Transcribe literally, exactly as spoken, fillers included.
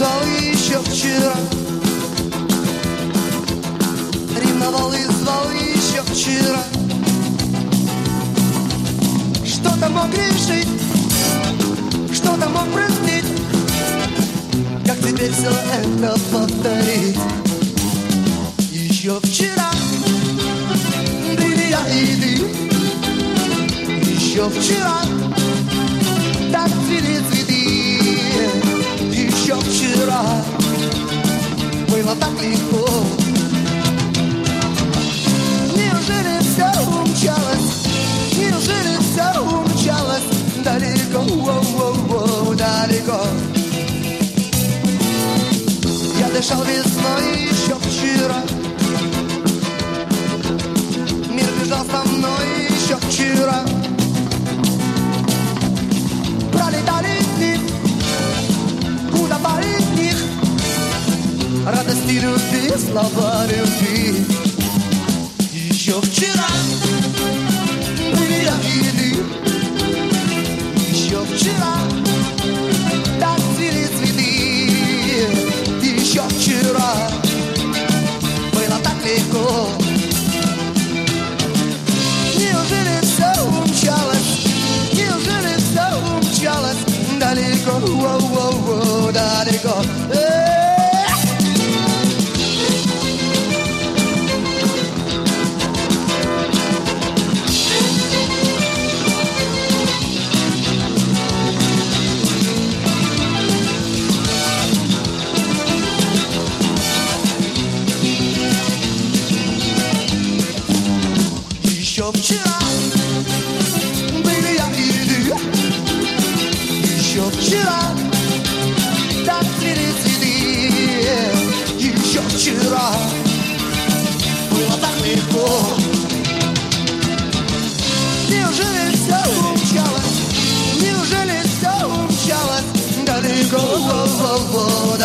знал еще вчера. Ревновал и звал еще вчера. Что-то мог решить, что-то мог простить. Как теперь все это повторить? Еще вчера были я и ты. Еще вчера так цвели цветы. Еще вчера было так легко. Неужели все умчалось? Неужели все умчалось далеко, воу-воу-воу, далеко? Я дышал весной еще вчера. Мир бежал со мной еще вчера. Пролетали дни, куда пали в них радости любви, слова любви. Еще вчера были я и ты. Еще вчера так цвели цветы. Еще вчера было так легко. Неужели все умчалось? Неужели все умчалось далеко, воу-воу-воу, далеко? Еще вчера были я и ты. Еще вчера так цвели цветы. Еще вчера было так легко. Неужели все умчалось? Неужели все умчалось далеко?